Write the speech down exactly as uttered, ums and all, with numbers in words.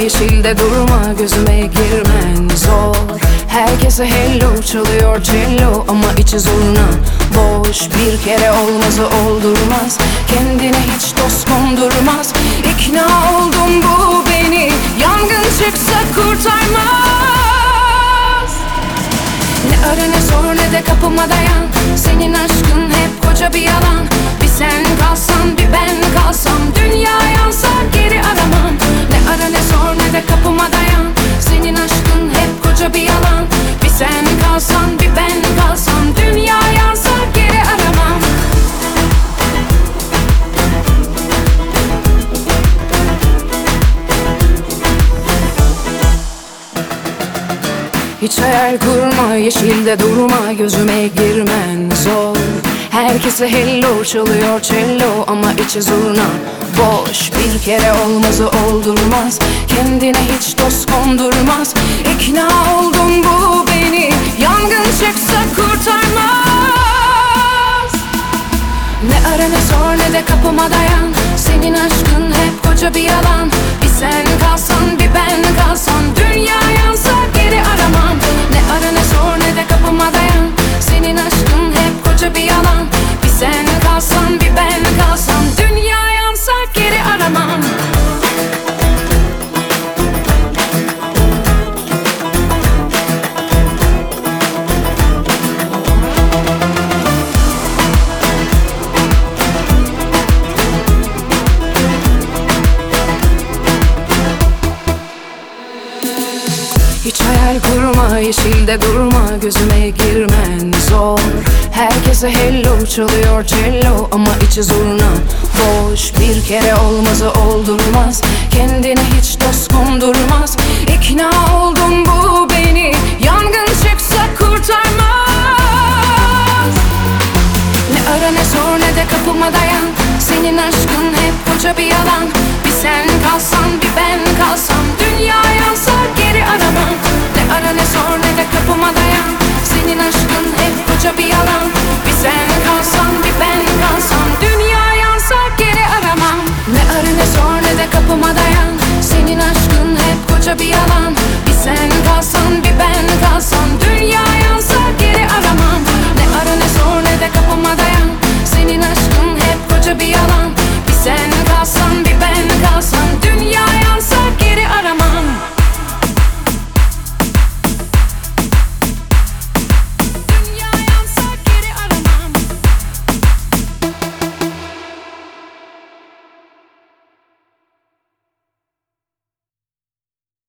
yeşilde durma, gözüme girmen zor. Herkese hello çalıyor cello ama içi zurna. Boş bir kere olmazı oldurmaz, kendine hiç dost kondurmaz. İkna oldum bu beni, yangın çıksa kurtarmaz. Ne ara ne sor ne de kapıma dayan, senin aşkın hep koca bir yalan. Bir sen kalsan bir ben kalsam, dünya yansa geri aramam. Ne ara ne sor ne de kapıma dayan, senin aşkın hep koca bir yalan. Bir sen kalsan bir ben kalsam, dünya yansa geri aramam. Hiç hayal kurma, yeşilde durma, gözüme girmen zor. Herkese hello çalıyor cello ama içi zurna. Boş bir kere olmazı oldurmaz, kendine hiç dost kondurmaz. İkna oldum bu beni, yangın çıksa kurtarmaz. Ne ara ne sor ne de kapıma dayan, senin aşkın hep koca bir yalan. Bir sen kalsan bir ben kalsam, dünya yansa geri aramam. Ne ara ne sor ne de kapıma dayan, senin aşkın hep koca bir yalan. Bir sen kalsan bir ben kalsam, dünya yansa geri aramam. Hiç hayal kurma, yeşilde durma, gözüme girmen zor. Herkese hello çalıyor cello ama içi zurna. Boş bir kere olmazı oldurmaz, kendine hiç dost kondurmaz. İkna oldum bu beni, yangın çıksa kurtarmaz. Ne ara ne sor ne de kapıma dayan, senin aşkın hep koca bir yalan. Bir sen kalsan bir ben kalsam, dünya yansa geri aramam. Ne ara ne sor ne de kapıma dayan, senin aşkın hep koca bir yalan.